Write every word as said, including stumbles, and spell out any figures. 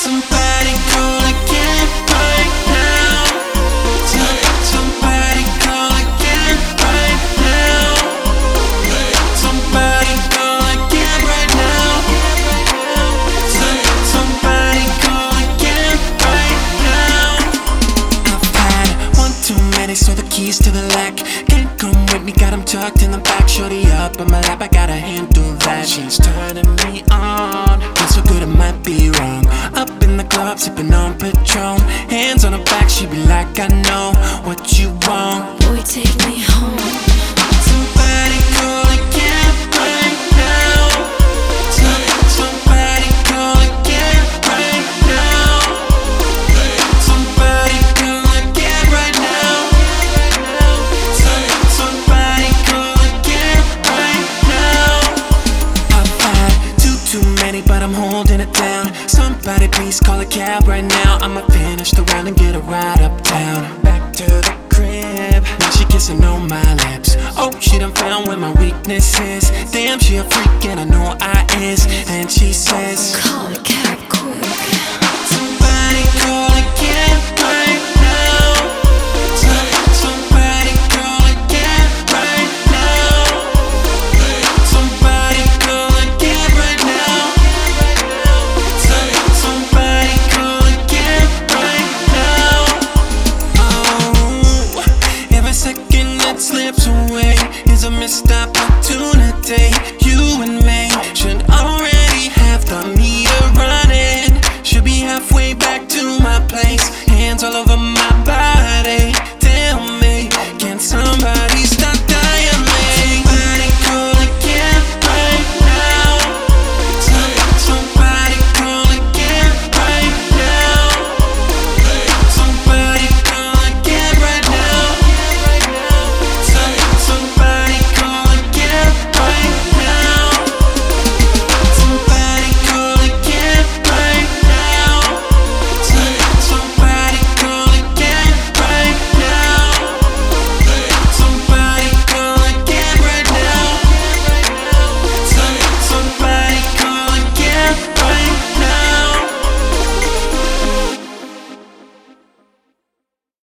Somebody call again right now. Somebody call again right now. Somebody call again right now. Somebody call again right now. I've had one too many, so the keys to the lack. Can't come with me, got 'em tucked in the back. Shorty up on my lap, I gotta handle that. She's turning me on, feels so good it might be wrong. Up in the club, sipping on Patron. Hands on her back, she be like, I know what you want. Boy, take me home. Somebody call again right now. Somebody call again right now. Somebody call again right now. Somebody call again right now. I've had too, too many, but I'm holding it down. Somebody please call a cab right now. I'ma finish the round and get a ride uptown. Back to the crib, now she kissing on my lips. Oh, she done found where my weakness is. Damn, she a freak and I know I is. And she says, Call a cab.